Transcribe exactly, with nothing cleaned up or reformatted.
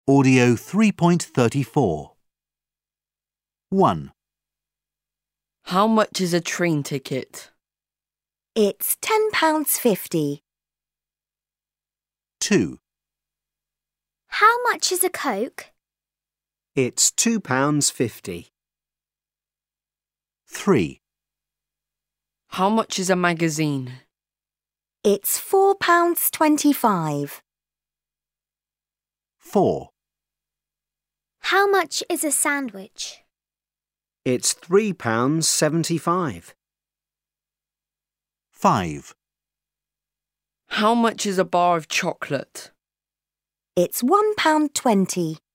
Audio three point three four. one. How much is a train ticket? It's ten pounds fifty. two. How much is a Coke? It's two pounds fifty. three. How much is a magazine? It's four pounds twenty-five. four. How much is a sandwich? It's three pounds seventy-five. five. How much is a bar of chocolate? It's one pound twenty.